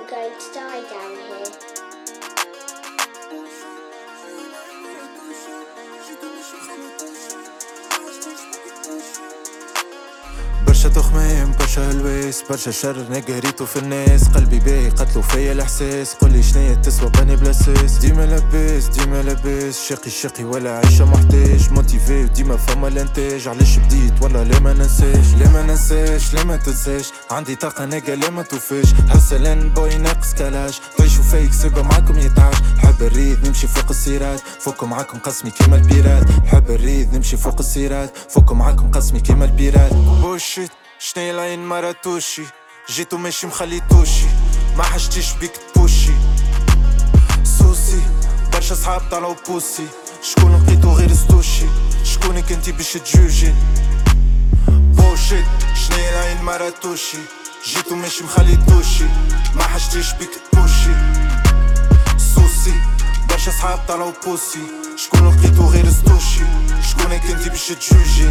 going to die down here. برشا تخميم برشا هلويس برشا شر نقريتو في الناس قلبي باهي قتلو فيا الاحساس قولي شنيا تسوى باني بلاساس ديما لاباس شقي ولا عيشة محتاج موتيفي وديما فما الانتاج علاش بديت والله لا ما ننساش لا ما تنساش عندي طاقة نقا لا ما توفاش حسلان بوي ناقص كلاش تعيشو فيك سيبا معاكم يتعاش حب الريد نمشي فوق السيرات فوقو معاكم قسمي كيما البيرات حب الريد نمشي فوق السيرات فوقو معاكم قسمي كيما البيرات بوشيت شني العين مراتوشي جيتو ماشي مخليتوشي ما حشتيش بيك تبوشي سوسي برشا صحاب طلعو بوسي شكون لقيتو غير ستوشي شكونك انتي باش تجوجي بوشيت شني العين مراتوشي جيتو ماشي مخليتوشي ما حشتيش بيك تبوشي سوسي برشا صحاب طلعو بوسي شكون لقيتو غير ستوشي شكونك انتي باش تجوجي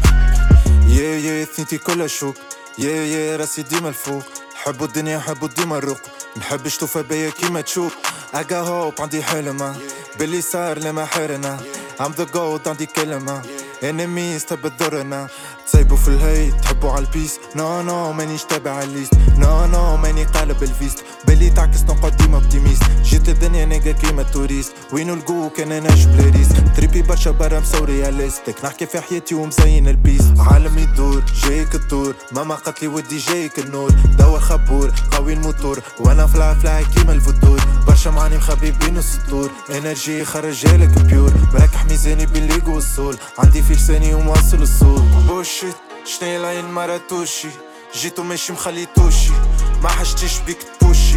يا ثنيتي كلها شوك يا راسي ديما الفوق حبو الدنيا حبو ديما الروق نحبش توفى بيا كيما تشوف اقا هوب عندي حلمة باللي صار لما حرنا I'm the gold عندي كلمة enemies تحب تضرنا تسيبو في الهيت تحبو عالبيس نو مانيش تابع الليست نو ماني قالب الفيست باللي تعكس نقعد ديما اوبتيميست جيت الدنيا نيجا كيما توريست وينو لقوك انا نجم بلاريس تريبي برشا برا مسوري رياليستيك نحكي في حياتي ومزين البيس عالمي يدور جايك الدور ماما قتلي ودي جايك النور دور خبور قوي الموتور وانا فلاي كيما الفطور برشا معاني مخبي بين السطور انرجي خرجالك بيور مركح ميزاني بالليغو والصول عندي في لساني ومواصل الصوت بوشيت شني العين مراتوشي جيتو ماشي مخليتوشي ما حشتيش بيك تبوشي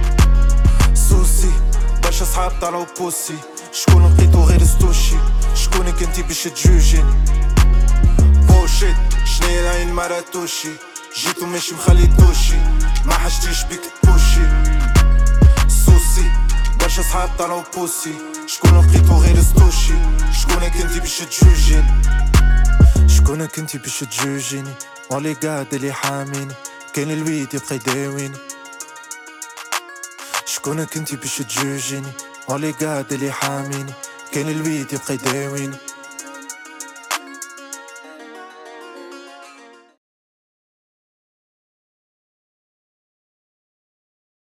سوسي برشا صحاب طلعو بوسي شكون لقيتو غير ستوشي شكونك انتي باش تجوجيني بوشيت شني العين مراتوشي جيتو ماشي مخليتوشي ما حشتيش بيك تبوشي سوسي برشا صحاب طلعو بوسي شكون لقيتو غير ستوشي شكونك انتي باش تجوجيني شكونك انتي باش تجوجيني اولي قاعد اللي حاميني كان الويد يبقى يداويني شكونك انتي باش تجوجيني اولي قاعد اللي حاميني كان الويد يبقى يداويني